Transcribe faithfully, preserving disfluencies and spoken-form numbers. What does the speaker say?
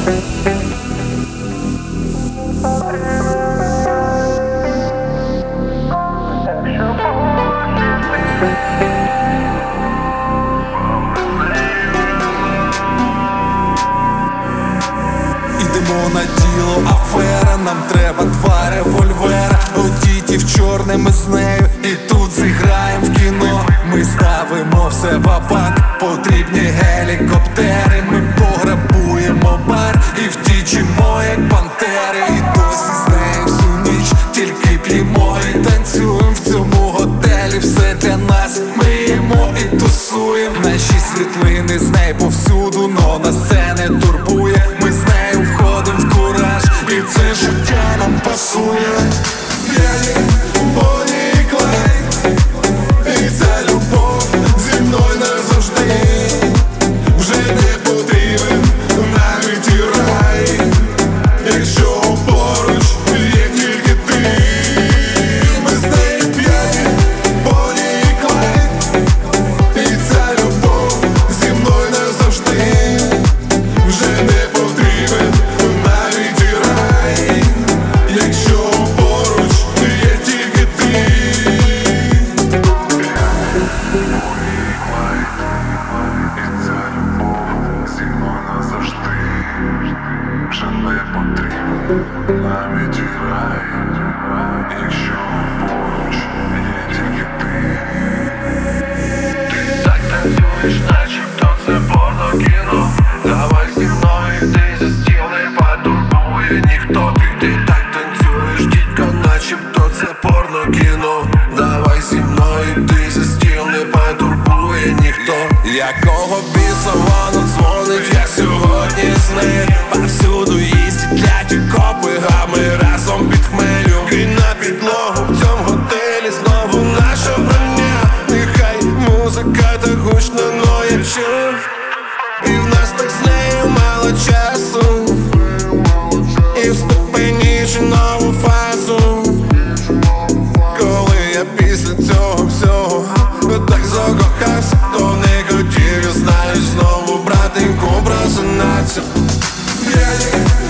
Ідемо на діло, афера, нам треба два револьвера. Одіті в чорне, ми з нею і тут зіграємо в кіно. Ми ставимо все ва-банк, потрібні гелікоптери. Ми пограбуємо бар і втічимо, як пантери. І досі з нею всю ніч тільки п'ємо і танцюємо в цьому готелі. Все для нас, ми їмо і тусуємо. Наші світлини з нею повсюду, но нас це не турбує. Ми з нею входимо в кураж, і це життя нам пасує. П'яні, Бонні і Клайд, і ця любов зі мною назавжди. Вже не потрібен навіть і рай, якщо поруч є тільки ти. Ми з нею п'яні, Бонні і Клайд, і ця любов зі мною назавжди. Вже не потрібен навіть і рай, якщо поруч є тільки ти. Зі мною назавжди. Вже не потрібен навіть і рай, якщо поруч є тільки ти. Ти так танцюєш, начебто це порно-кіно. Давай зі мною, йди за стіл, не потурбує ніхто. Ти так танцюєш, дідько, начебто це порно-кіно. Давай зі мною, йди за стіл, не потурбує ніхто. Якого біса воно дзвонить, я сьогодні з нею. Повсюду їздять кляті копи, а ми разом під хмелю. Кинь на підлогу в цьому готелі знову наша броня. Нехай музика так гучно, но я чую. І в нас так з нею мало часу, і вступені нову фазу. Коли я після цього всього так закохався, то не хотів, я знаю, знову братеньку просинатися.